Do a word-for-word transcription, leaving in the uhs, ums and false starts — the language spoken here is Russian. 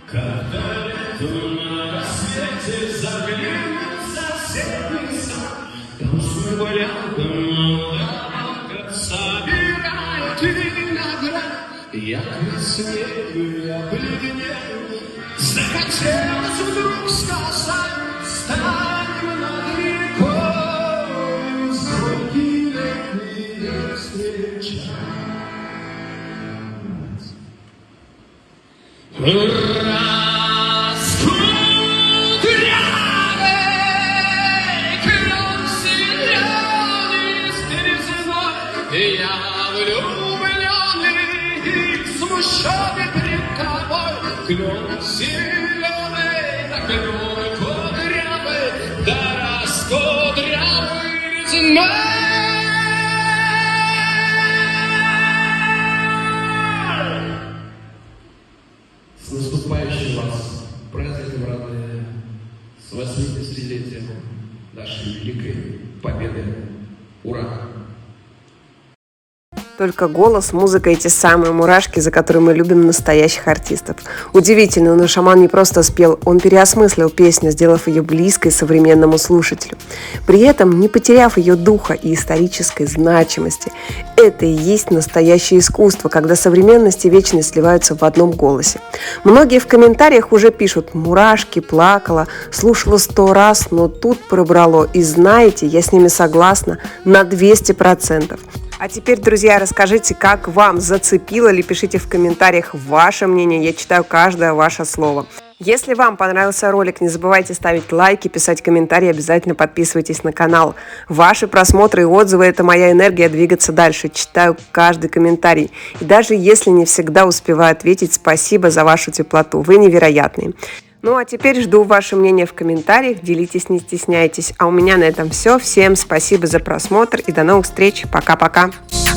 Когда летом на рассвете заглянет соседний сад, там смуглянка молодая собирает виноград. Я к весне, я бледнею, захотелось вдруг сказать: станем над рекой, звуки летние встречать. Раскудрявый клен зеленый с березной, я влюбленный и смущенный пред тобой. Клен зеленый, да клен кудрявый, да раскудрявый резной. С наступающим вас праздником, родные, с восьмидесятилетием нашей великой победы. Ура! Только голос, музыка и те самые мурашки, за которые мы любим настоящих артистов. Удивительно, но шаман не просто спел, он переосмыслил песню, сделав ее близкой современному слушателю. При этом не потеряв ее духа и исторической значимости. Это и есть настоящее искусство, когда современность и вечность сливаются в одном голосе. Многие в комментариях уже пишут: «Мурашки, плакала, слушала сто раз, но тут пробрало». И знаете, я с ними согласна на двести процентов. А теперь, друзья, расскажите, как вам, зацепило ли, пишите в комментариях ваше мнение, я читаю каждое ваше слово. Если вам понравился ролик, не забывайте ставить лайки, писать комментарии, обязательно подписывайтесь на канал. Ваши просмотры и отзывы – это моя энергия двигаться дальше, читаю каждый комментарий. И даже если не всегда успеваю ответить, спасибо за вашу теплоту, вы невероятные. Ну а теперь жду ваше мнение в комментариях, делитесь, не стесняйтесь. А у меня на этом все. Всем спасибо за просмотр и до новых встреч. Пока-пока.